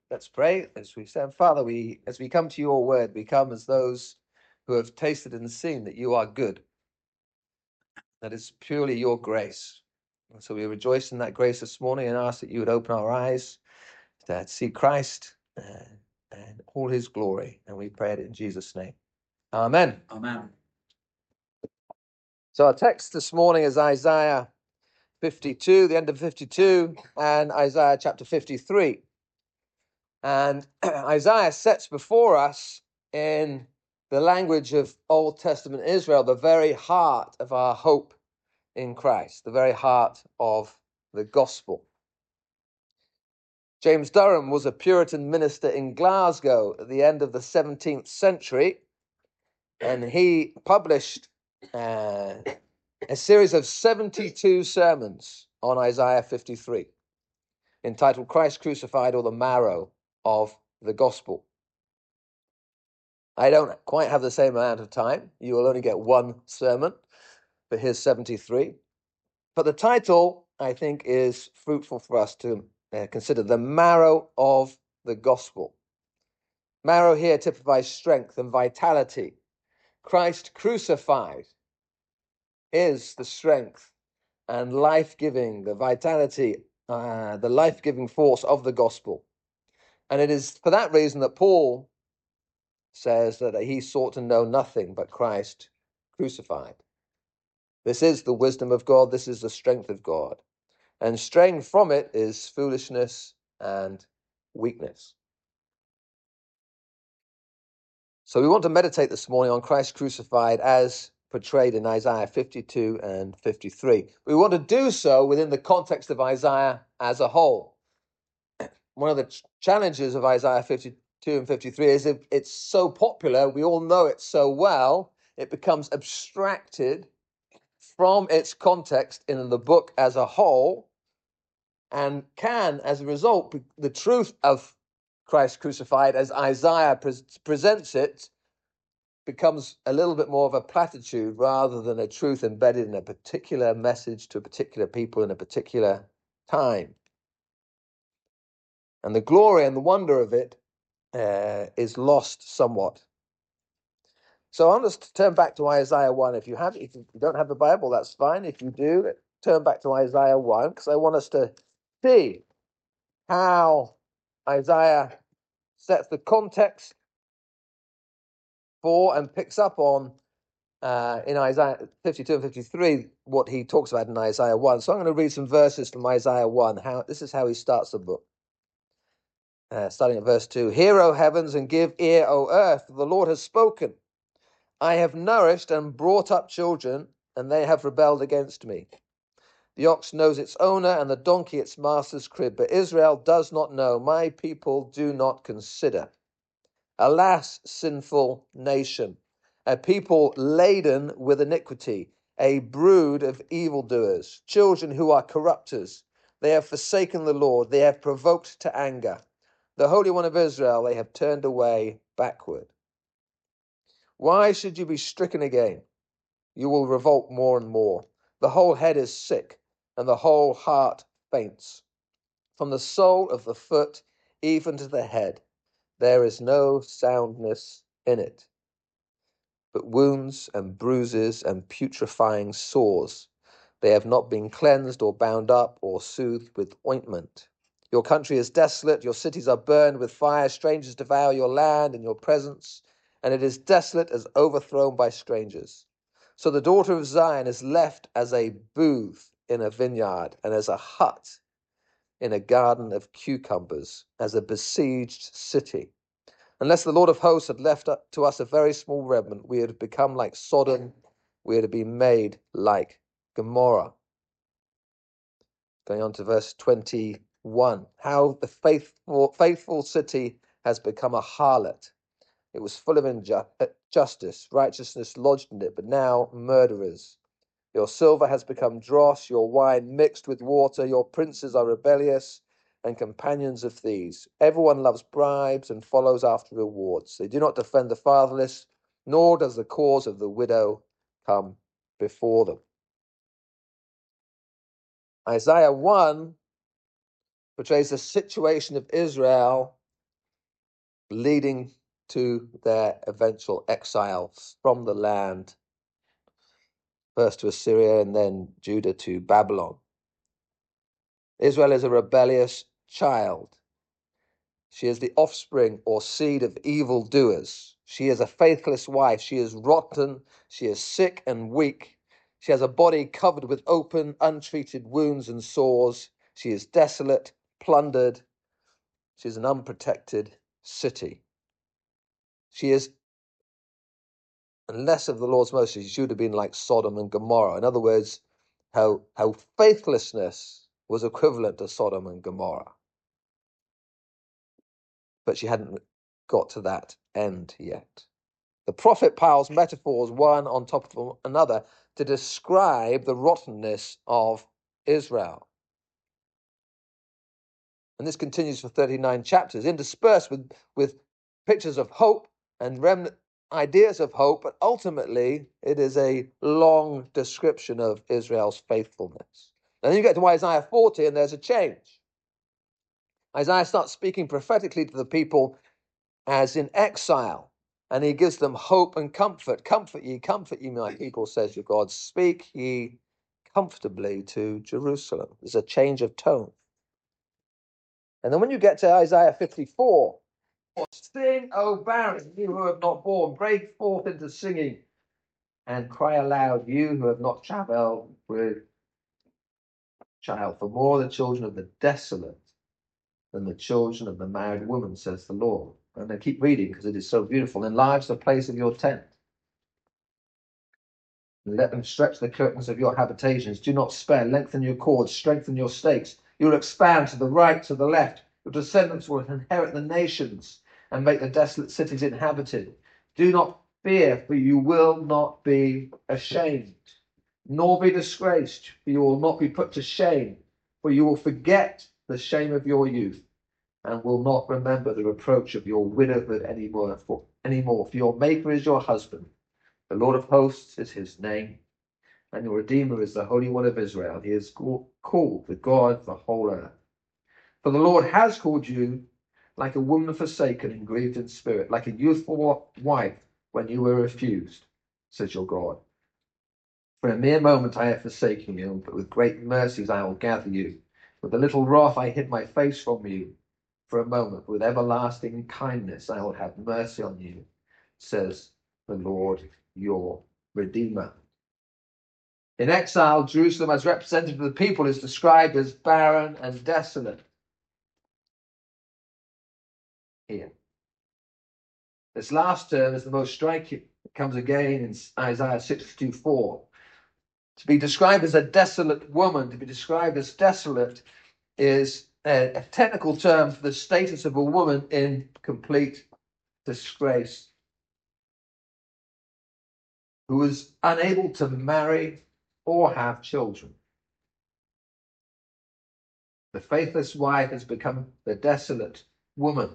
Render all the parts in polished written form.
Let's pray. As we said, Father, as we come to your word, we come as those who have tasted and seen that you are good. That is purely your grace. And so we rejoice in that grace this morning and ask that you would open our eyes to see Christ and all his glory. And we pray it in Jesus' name. Amen. Amen. So our text this morning is Isaiah 52, the end of 52, and Isaiah chapter 53. And Isaiah sets before us in the language of Old Testament Israel the very heart of our hope in Christ, the very heart of the gospel. James Durham was a Puritan minister in Glasgow at the end of the 17th century, and he published a series of 72 sermons on Isaiah 53, entitled Christ Crucified, or the Marrow of the Gospel. I don't quite have the same amount of time. You will only get one sermon for his 73. But the title, I think, is fruitful for us to consider: the marrow of the gospel. Marrow here typifies strength and vitality. Christ crucified is the strength and life-giving, the vitality, the life-giving force of the gospel. And it is for that reason that Paul says that he sought to know nothing but Christ crucified. This is the wisdom of God. This is the strength of God. And straying from it is foolishness and weakness. So we want to meditate this morning on Christ crucified as portrayed in Isaiah 52 and 53. We want to do so within the context of Isaiah as a whole. One of the challenges of Isaiah 52 and 53 is if it's so popular, we all know it so well, it becomes abstracted from its context in the book as a whole, and can, as a result, the truth of Christ crucified as Isaiah presents it becomes a little bit more of a platitude rather than a truth embedded in a particular message to a particular people in a particular time. And the glory and the wonder of it is lost somewhat. So I want us to turn back to Isaiah 1. If you don't have the Bible, that's fine. If you do, turn back to Isaiah 1, because I want us to see how Isaiah sets the context for and picks up on in Isaiah 52 and 53 what he talks about in Isaiah 1. So I'm going to read some verses from Isaiah 1. This is how he starts the book. Starting at verse 2. Hear, O heavens, and give ear, O earth, for the Lord has spoken. I have nourished and brought up children, and they have rebelled against me. The ox knows its owner, and the donkey its master's crib, but Israel does not know. My people do not consider. Alas, sinful nation, a people laden with iniquity, a brood of evildoers, children who are corrupters. They have forsaken the Lord, they have provoked to anger. The Holy One of Israel they have turned away backward. Why should you be stricken again? You will revolt more and more. The whole head is sick, and the whole heart faints. From the sole of the foot even to the head, there is no soundness in it, but wounds and bruises and putrefying sores. They have not been cleansed or bound up or soothed with ointment. Your country is desolate, your cities are burned with fire, strangers devour your land in your presence, and it is desolate as overthrown by strangers. So the daughter of Zion is left as a booth in a vineyard, and as a hut in a garden of cucumbers, as a besieged city. Unless the Lord of hosts had left to us a very small remnant, we would have become like Sodom, we would have been made like Gomorrah. Going on to verse 21. How the faithful city has become a harlot. It was full of injustice, righteousness lodged in it, but now murderers. Your silver has become dross, your wine mixed with water, your princes are rebellious and companions of thieves. Everyone loves bribes and follows after rewards. They do not defend the fatherless, nor does the cause of the widow come before them. Isaiah 1 portrays the situation of Israel leading to their eventual exile from the land, first to Assyria and then Judah to Babylon. Israel is a rebellious child. She is the offspring or seed of evildoers. She is a faithless wife. She is rotten. She is sick and weak. She has a body covered with open, untreated wounds and sores. She is desolate, plundered. She is an unprotected city. She is, unless of the Lord's mercy, she should have been like Sodom and Gomorrah. In other words, how faithlessness was equivalent to Sodom and Gomorrah. But she hadn't got to that end yet. The prophet piles metaphors one on top of another to describe the rottenness of Israel. And this continues for 39 chapters, interspersed with pictures of hope and remnant ideas of hope, but ultimately it is a long description of Israel's faithfulness. And then you get to Isaiah 40 and there's a change. Isaiah starts speaking prophetically to the people as in exile, and he gives them hope and comfort. Comfort ye, my people, says your God. Speak ye comfortably to Jerusalem. There's a change of tone. And then when you get to Isaiah 54, sing, O barren, you who have not borne, break forth into singing and cry aloud, you who have not travailed with child. For more are the children of the desolate than the children of the married woman, says the Lord. And I keep reading because it is so beautiful. Enlarge the place of your tent. And let them stretch the curtains of your habitations. Do not spare. Lengthen your cords. Strengthen your stakes. You will expand to the right, to the left. Your descendants will inherit the nations and make the desolate cities inhabited. Do not fear, for you will not be ashamed, nor be disgraced, for you will not be put to shame, for you will forget the shame of your youth and will not remember the reproach of your widowhood anymore. For your Maker is your husband. The Lord of hosts is his name, and your Redeemer is the Holy One of Israel. He is called the God of the whole earth. For the Lord has called you like a woman forsaken and grieved in spirit, like a youthful wife when you were refused, says your God. For a mere moment I have forsaken you, but with great mercies I will gather you. With a little wrath I hid my face from you for a moment. With everlasting kindness I will have mercy on you, says the Lord your Redeemer. In exile, Jerusalem, as representative of the people, is described as barren and desolate. Here, this last term is the most striking. It comes again in Isaiah 62:4. To be described as a desolate woman, to be described as desolate, is a technical term for the status of a woman in complete disgrace, who is unable to marry or have children. The faithless wife has become the desolate woman.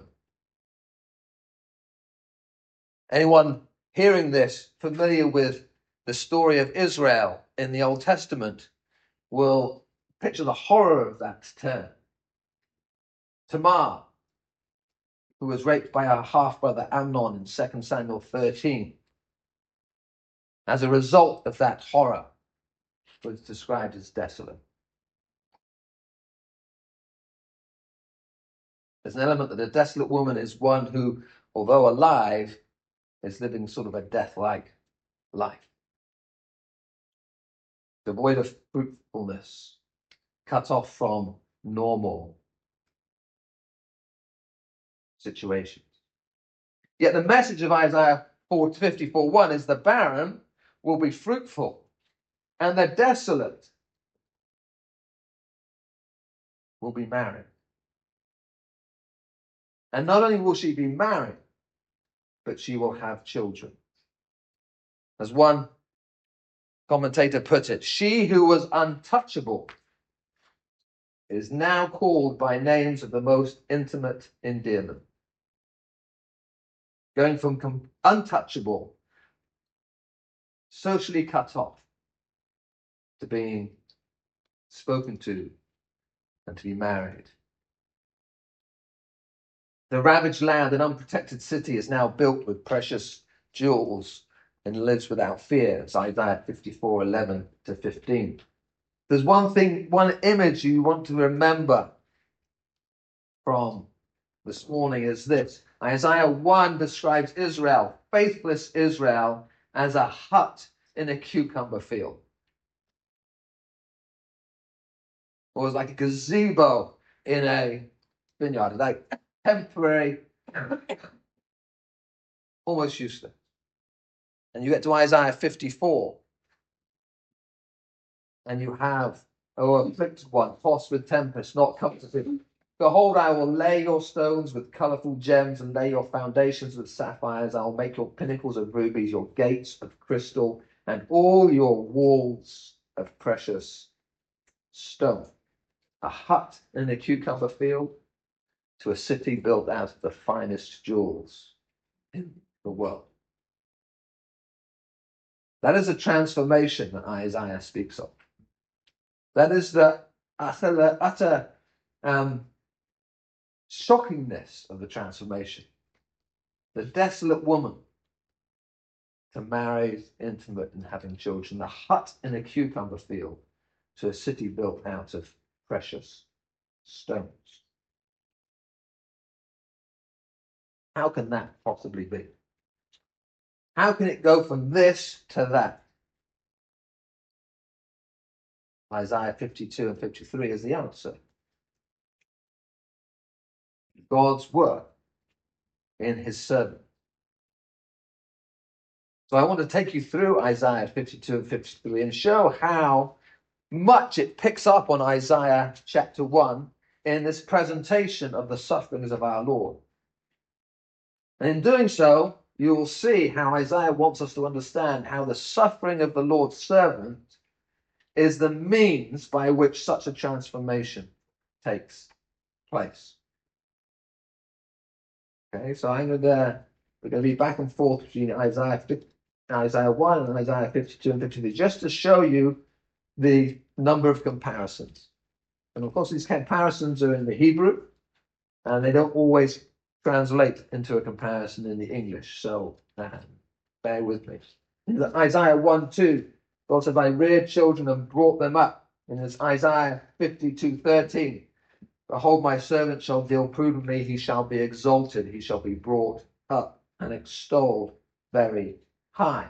Anyone hearing this, familiar with the story of Israel in the Old Testament, will picture the horror of that term. Tamar, who was raped by her half-brother Amnon in 2 Samuel 13, as a result of that horror, was described as desolate. There's an element that a desolate woman is one who, although alive, is living sort of a death-like life, devoid of fruitfulness, cut off from normal situations. Yet the message of Isaiah 54:1 is the barren will be fruitful, and the desolate will be married. And not only will she be married, but she will have children. As one commentator put it, she who was untouchable is now called by names of the most intimate endearment. Going from untouchable, socially cut off, to being spoken to and to be married. The ravaged land and unprotected city is now built with precious jewels and lives without fear. It's Isaiah 54:11-15. There's one thing, one image you want to remember from this morning is this. Isaiah 1 describes Israel, faithless Israel, as a hut in a cucumber field. Or it's like a gazebo in a vineyard, like temporary, almost useless. And you get to Isaiah 54, and you have, afflicted one, tossed with tempest, not comforted. Behold, I will lay your stones with colorful gems and lay your foundations with sapphires. I will make your pinnacles of rubies, your gates of crystal, and all your walls of precious stone. A hut in a cucumber field to a city built out of the finest jewels in the world. That is a transformation that Isaiah speaks of. That is the utter shockingness of the transformation. The desolate woman to married, intimate, and having children. The hut in a cucumber field to a city built out of precious stones. How can that possibly be? How can it go from this to that? Isaiah 52 and 53 is the answer. God's work in his servant. So I want to take you through Isaiah 52 and 53 and show how much it picks up on Isaiah chapter 1 in this presentation of the sufferings of our Lord. And in doing so, you will see how Isaiah wants us to understand how the suffering of the Lord's servant is the means by which such a transformation takes place. Okay, so we're going to be back and forth between Isaiah 1 and Isaiah 52 and 53, just to show you the number of comparisons. And of course, these comparisons are in the Hebrew, and they don't always translate into a comparison in the English. So bear with me. In Isaiah 1:2, God said, I reared children and brought them up. In Isaiah 52:13, behold, my servant shall deal prudently, he shall be exalted, he shall be brought up and extolled very high.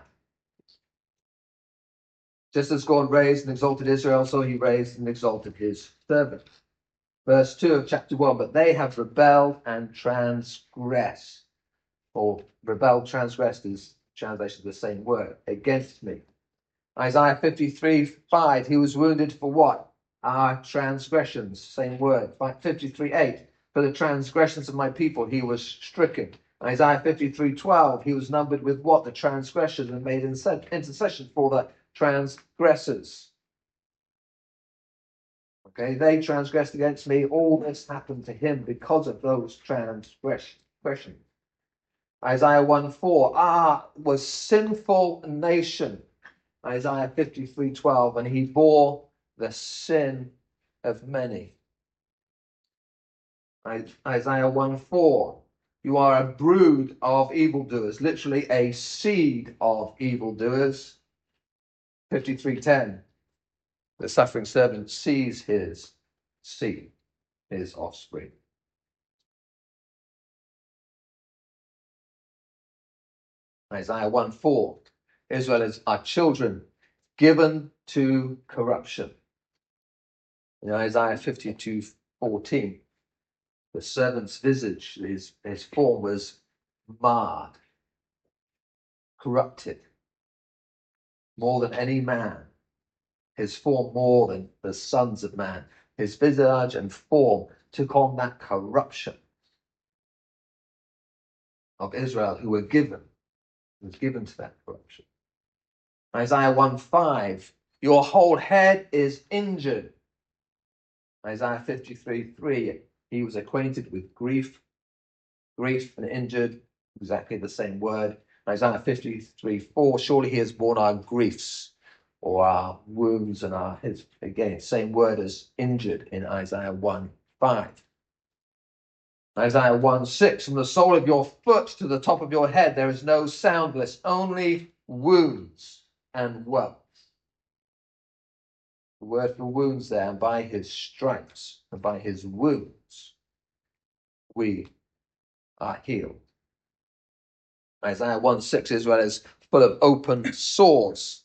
Just as God raised and exalted Israel, so he raised and exalted his servant. Verse 2 of chapter 1, but they have rebelled and transgressed. Or rebelled, transgressed is translation of the same word, against me. Isaiah 53:5, he was wounded for what? Our transgressions, same word. 53:8, for the transgressions of my people he was stricken. Isaiah 53:12, he was numbered with what? The transgression, and made intercession for the transgressors. Okay, they transgressed against me. All this happened to him because of those transgressions. Isaiah 1:4, was sinful nation. Isaiah 53:12, and he bore the sin of many. Isaiah 1:4, you are a brood of evildoers, literally a seed of evildoers. 53:10, the suffering servant sees his seed, his offspring. Isaiah 1:4, Israel is our children given to corruption. In Isaiah 52:14, the servant's visage, his form was marred, corrupted, more than any man, his form more than the sons of man. His visage and form took on that corruption of Israel who was given to that corruption. Isaiah 1:5, your whole head is injured. Isaiah 53:3, he was acquainted with grief and injured, exactly the same word. Isaiah 53:4, surely he has borne our griefs or our wounds and again, same word as injured in Isaiah 1:5. Isaiah 1:6, from the sole of your foot to the top of your head, there is no soundness, only wounds and welts. The word for wounds there, and by his stripes and by his wounds, we are healed. Isaiah 1:6 Israel is full of open sores.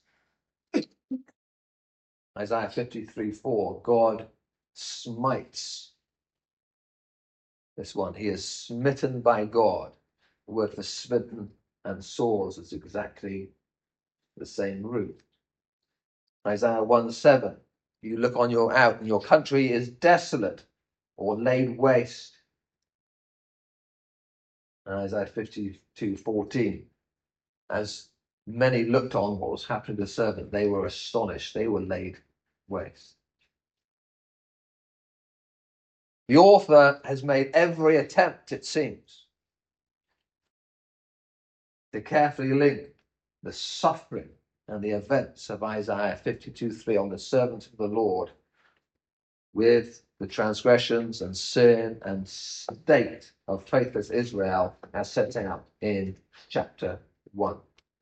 Isaiah 53:4, God smites this one. He is smitten by God. The word for smitten and sores is exactly the same root. Isaiah 1:7, you look on your out and your country is desolate or laid waste. And Isaiah 52:14, as many looked on what was happening to the servant, they were astonished. They were laid waste. The author has made every attempt, it seems, to carefully link the suffering and the events of Isaiah 52:3 on the servant of the Lord with the transgressions and sin and state of faithless Israel as set out in chapter 1.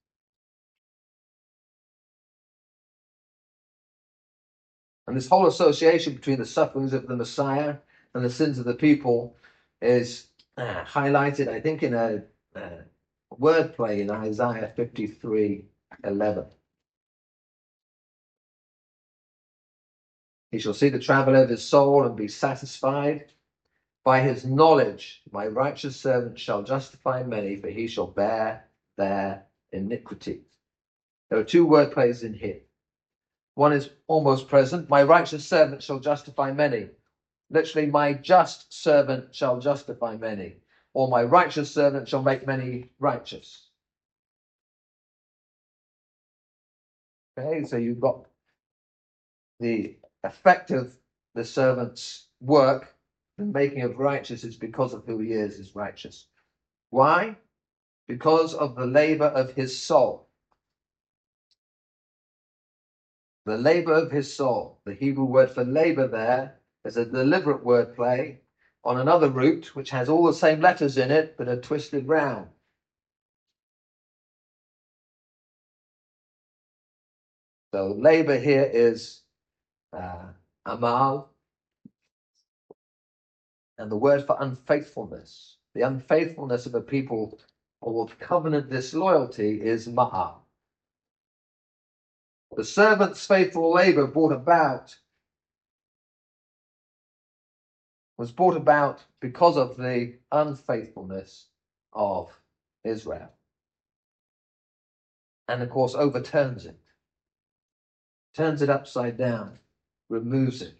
And this whole association between the sufferings of the Messiah and the sins of the people is highlighted, I think, in a wordplay in Isaiah 53:11. He shall see the travel of his soul and be satisfied. By his knowledge, my righteous servant shall justify many, for he shall bear their iniquities. There are two wordplays in here. One is almost present. My righteous servant shall justify many. Literally, my just servant shall justify many, or my righteous servant shall make many righteous. Okay, so you've got the effect of the servant's work, the making of righteous is because of who he is righteous. Why? Because of the labor of his soul. The labor of his soul. The Hebrew word for labor there is a deliberate word play on another root, which has all the same letters in it, but are twisted round. So labor here is amal, and the word for unfaithfulness. The unfaithfulness of a people or covenant disloyalty is ma'al. The servant's faithful labor was brought about because of the unfaithfulness of Israel. And of course, overturns it, turns it upside down, removes it.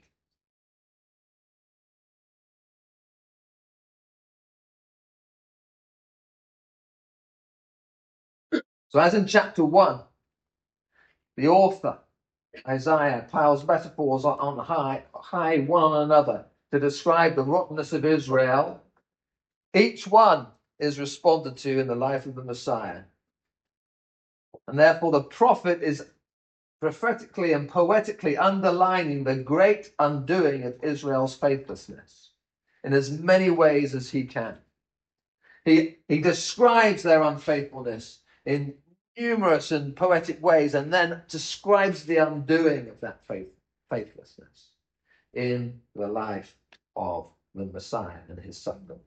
So, as in chapter 1, the author, Isaiah, piles metaphors on high one on another to describe the rottenness of Israel. Each one is responded to in the life of the Messiah. And therefore, the prophet is prophetically and poetically underlining the great undoing of Israel's faithlessness in as many ways as he can. He describes their unfaithfulness in numerous and poetic ways, and then describes the undoing of that faithlessness in the life of the Messiah and his suffering.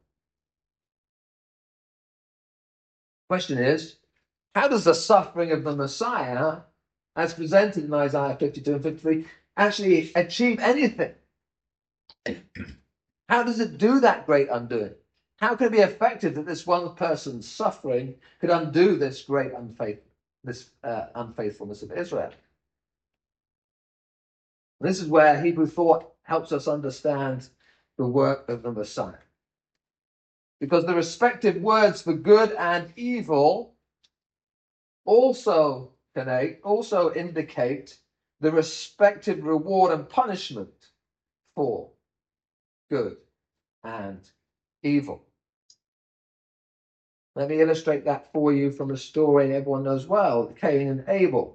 Question is, how does the suffering of the Messiah, as presented in Isaiah 52 and 53, actually achieve anything? How does it do that great undoing? How can it be effective that this one person's suffering could undo this great unfaithfulness of Israel? This is where Hebrew thought helps us understand the work of the Messiah. Because the respective words for good and evil also indicate the respective reward and punishment for good and evil. Let me illustrate that for you from a story everyone knows well, Cain and Abel.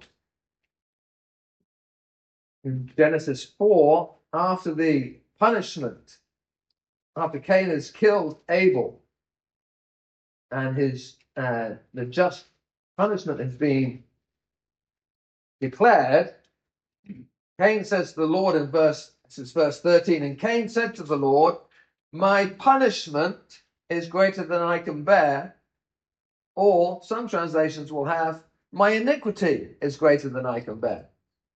In Genesis 4, after the punishment after Cain has killed Abel and the just punishment has been declared, Cain says to the Lord in verse 13, and Cain said to the Lord, my punishment is greater than I can bear. Or some translations will have, my iniquity is greater than I can bear.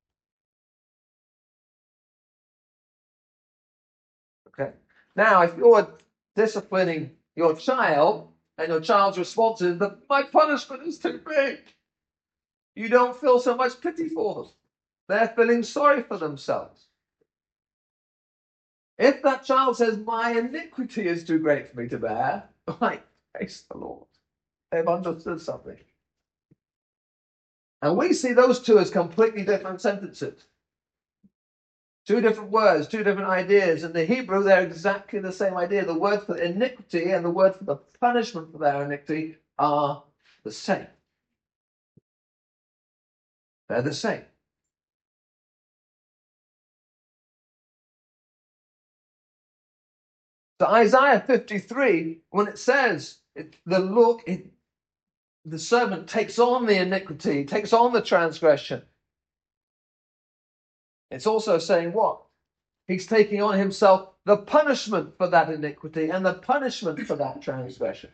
Okay. Now, if you're disciplining your child and your child's response is that my punishment is too big, you don't feel so much pity for them. They're feeling sorry for themselves. If that child says, my iniquity is too great for me to bear, like, praise the Lord. They've understood something. And we see those two as completely different sentences. Two different words, two different ideas. In the Hebrew, they're exactly the same idea. The word for iniquity and the word for the punishment for their iniquity are the same. They're the same. So Isaiah 53, when it says the servant takes on the iniquity, takes on the transgression, it's also saying what? He's taking on himself the punishment for that iniquity and the punishment for that transgression.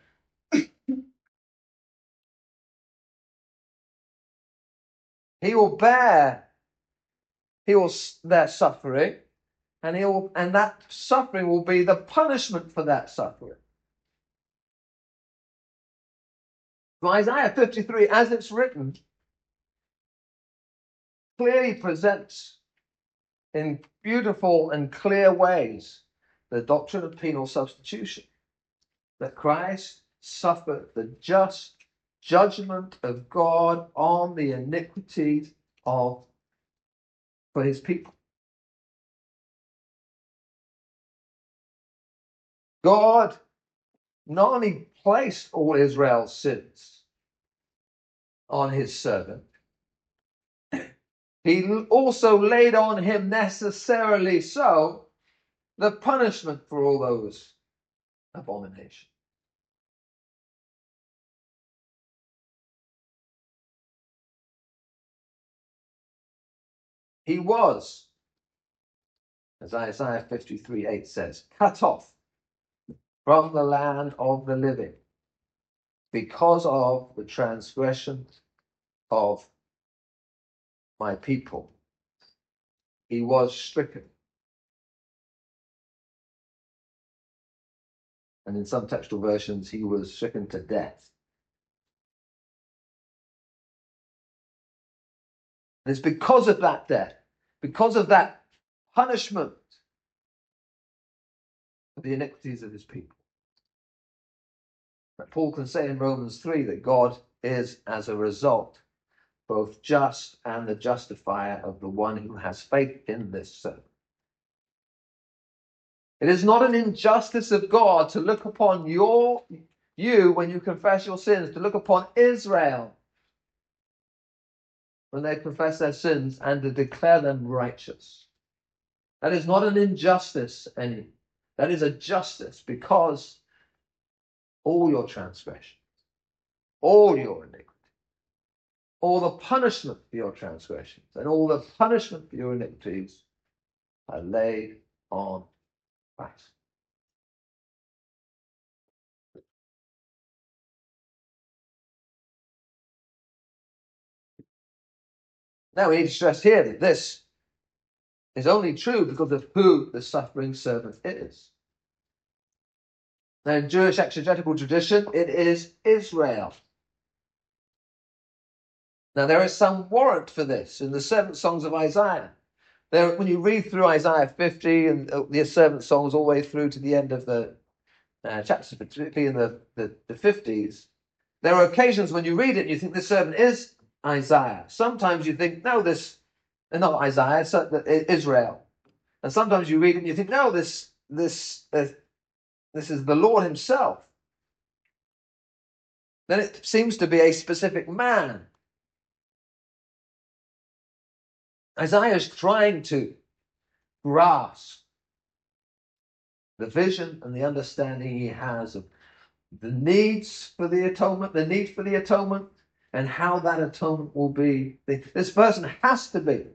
He will bear their suffering, and that suffering will be the punishment for that suffering. So Isaiah 53, as it's written, clearly presents in beautiful and clear ways the doctrine of penal substitution, that Christ suffered the just judgment of God on the iniquities for his people. God not only placed all Israel's sins on his servant, he also laid on him necessarily so the punishment for all those abominations. He was, as Isaiah 53:8 says, cut off from the land of the living because of the transgressions of my people. He was stricken. And in some textual versions, he was stricken to death. And it's because of that death, because of that punishment for the iniquities of his people, that Paul can say in Romans 3 that God is, as a result, both just and the justifier of the one who has faith in this servant. It is not an injustice of God to look upon you when you confess your sins, to look upon Israel when they confess their sins and to declare them righteous. That is not an injustice any. That is a justice, because all your transgressions, all your iniquity, all the punishment for your transgressions, and all the punishment for your iniquities are laid on Christ. Now we need to stress here that this is only true because of who the suffering servant is. Now, in Jewish exegetical tradition, it is Israel. Now, there is some warrant for this in the servant songs of Isaiah. When you read through Isaiah 50 and the servant songs all the way through to the end of the chapters, particularly in the 50s, there are occasions when you read it and you think this servant is Isaiah. Sometimes you think, no, this is not Isaiah, it's Israel. And sometimes you read it and you think, no, this is the Lord himself. Then it seems to be a specific man. Isaiah is trying to grasp the vision and the understanding he has of the needs for the atonement, the need for the atonement, and how that atonement will be. This person has to be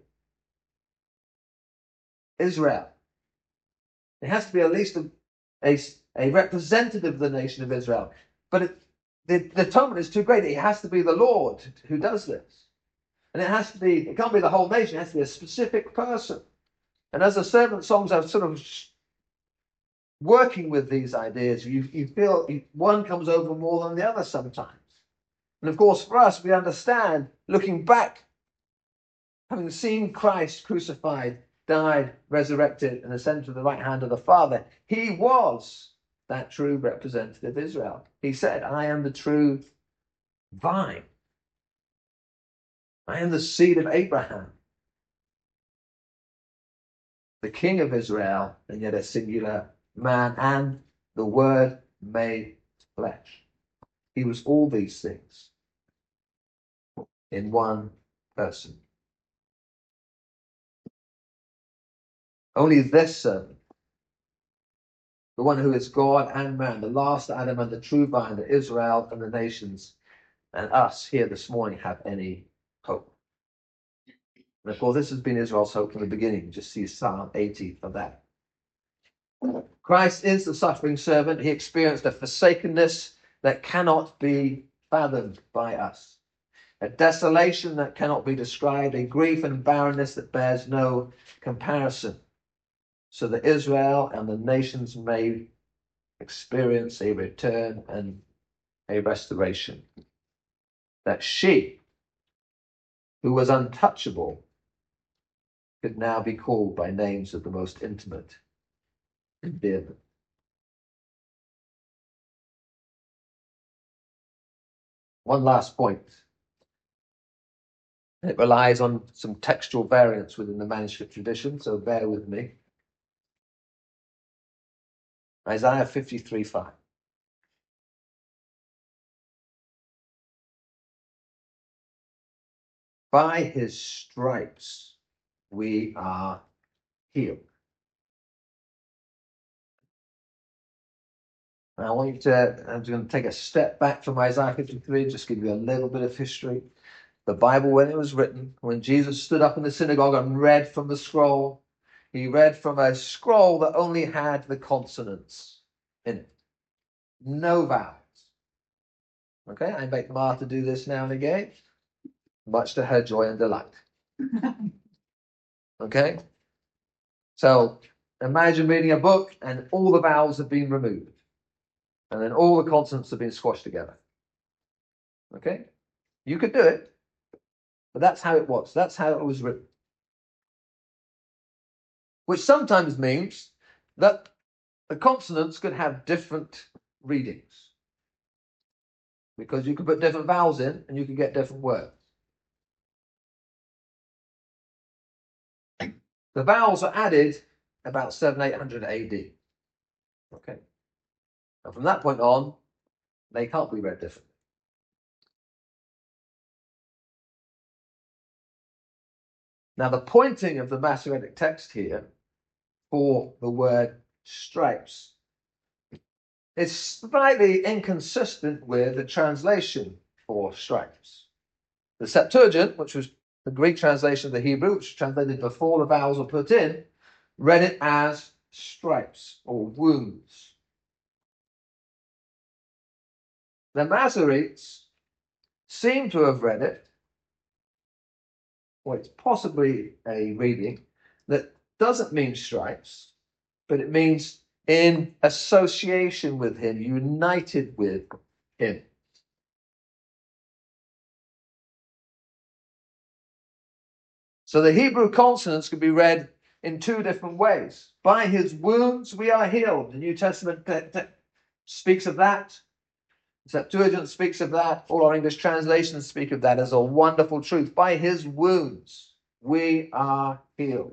Israel. It has to be at least a representative of the nation of Israel. But the atonement is too great. It has to be the Lord who does this. And it can't be the whole nation. It has to be a specific person. And as the servant songs are sort of working with these ideas, you feel one comes over more than the other sometimes. And of course, for us, we understand, looking back, having seen Christ crucified, died, resurrected, and ascended to the right hand of the Father, he was that true representative of Israel. He said, I am the true vine. I am the seed of Abraham, the king of Israel, and yet a singular man, and the Word made flesh. He was all these things in one person. Only this servant, the one who is God and man, the last Adam and the true vine, that Israel and the nations and us here this morning have any hope. And of course, this has been Israel's hope from the beginning. Just see Psalm 80 for that. Christ is the suffering servant. He experienced a forsakenness that cannot be fathomed by us, a desolation that cannot be described, a grief and barrenness that bears no comparison, so that Israel and the nations may experience a return and a restoration. That she, who was untouchable, could now be called by names of the most intimate endearment. One last point. It relies on some textual variants within the manuscript tradition, so bear with me. Isaiah 53:5. By his stripes we are healed. Now I'm going to take a step back from Isaiah 53, just give you a little bit of history. The Bible, when it was written, when Jesus stood up in the synagogue and read from the scroll, he read from a scroll that only had the consonants in it, no vowels. Okay, I make Martha do this now and again, much to her joy and delight. Okay, so imagine reading a book and all the vowels have been removed, and then all the consonants have been squashed together. Okay, you could do it, but that's how it was. That's how it was written. Which sometimes means that the consonants could have different readings, because you could put different vowels in and you could get different words. The vowels are added about 700-800 AD. Okay. And from that point on, they can't be read differently. Now, the pointing of the Masoretic text here for the word stripes is slightly inconsistent with the translation for stripes. The Septuagint, which was the Greek translation of the Hebrew, which was translated before the vowels were put in, read it as stripes or wounds. The Masoretes seem to have read it, or it's possibly a reading that doesn't mean stripes, but it means in association with him, united with him. So the Hebrew consonants could be read in two different ways. By his wounds we are healed. The New Testament speaks of that. The Septuagint speaks of that. All our English translations speak of that as a wonderful truth. By his wounds we are healed.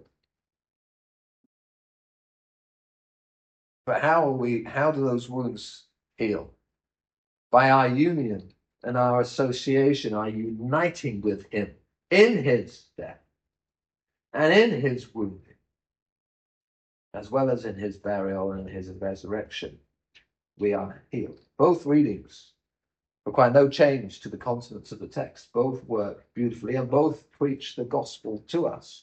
But how do those wounds heal? By our union and our association, our uniting with him in his death and in his wounding. as well as in his burial and his resurrection, we are healed. Both readings require no change to the consonants of the text. Both work beautifully and both preach the gospel to us.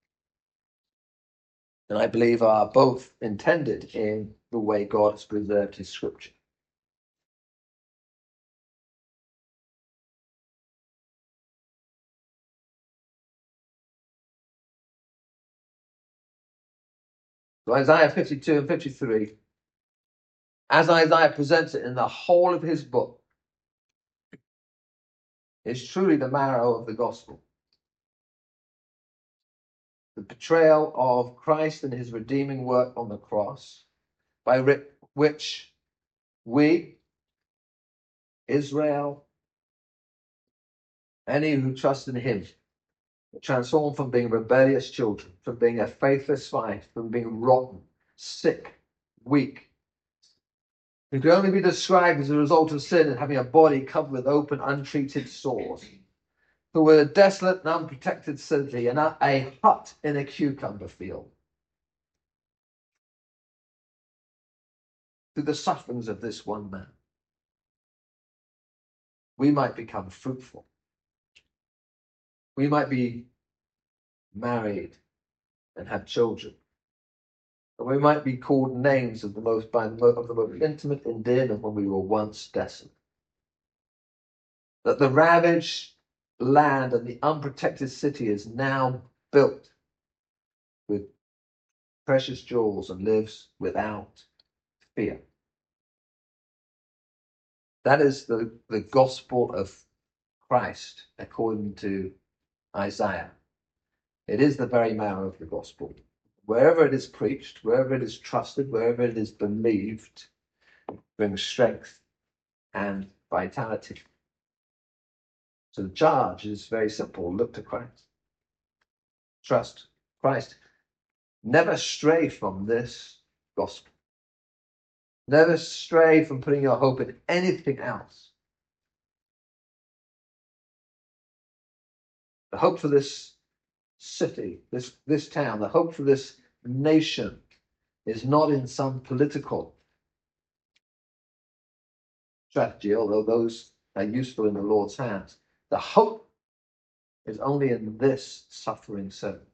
And I believe are both intended in the way God has preserved his scripture. So Isaiah 52 and 53, as Isaiah presents it in the whole of his book, is truly the marrow of the gospel. The portrayal of Christ and his redeeming work on the cross, by which we, Israel, any who trust in him, are transformed from being rebellious children, from being a faithless wife, from being rotten, sick, weak. It can only be described as a result of sin and having a body covered with open, untreated sores. Who were a desolate and unprotected city and a hut in a cucumber field. Through the sufferings of this one man, we might become fruitful. We might be married and have children. And we might be called names of the most intimate endearment when we were once desolate. That the ravaged land and the unprotected city is now built with precious jewels and lives without fear. That is the gospel of Christ according to Isaiah. It is the very marrow of the gospel. Wherever it is preached, wherever it is trusted, wherever it is believed, brings strength and vitality. So the charge is very simple. Look to Christ. Trust Christ. Never stray from this gospel. Never stray from putting your hope in anything else. The hope for this city, this town, the hope for this nation is not in some political strategy, although those are useful in the Lord's hands. The hope is only in this suffering servant.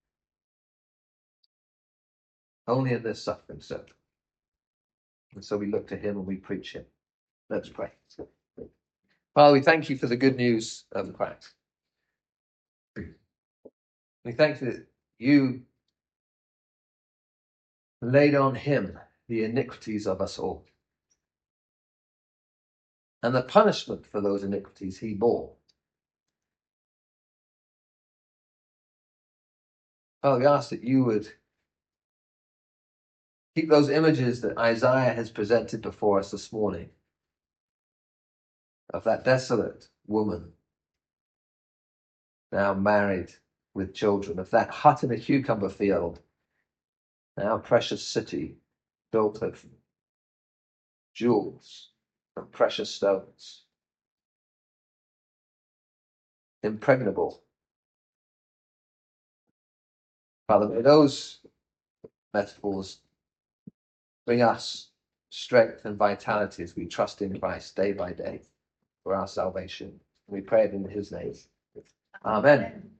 Only in this suffering servant. And so we look to him and we preach him. Let's pray. Father, we thank you for the good news of Christ. We thank you that you laid on him the iniquities of us all. And the punishment for those iniquities he bore. Father, we ask that you would keep those images that Isaiah has presented before us this morning of that desolate woman now married with children, of that hut in a cucumber field, now precious city built of jewels and precious stones, impregnable. Father, may those metaphors bring us strength and vitality as we trust in Christ day by day for our salvation. We pray it in his name. Amen.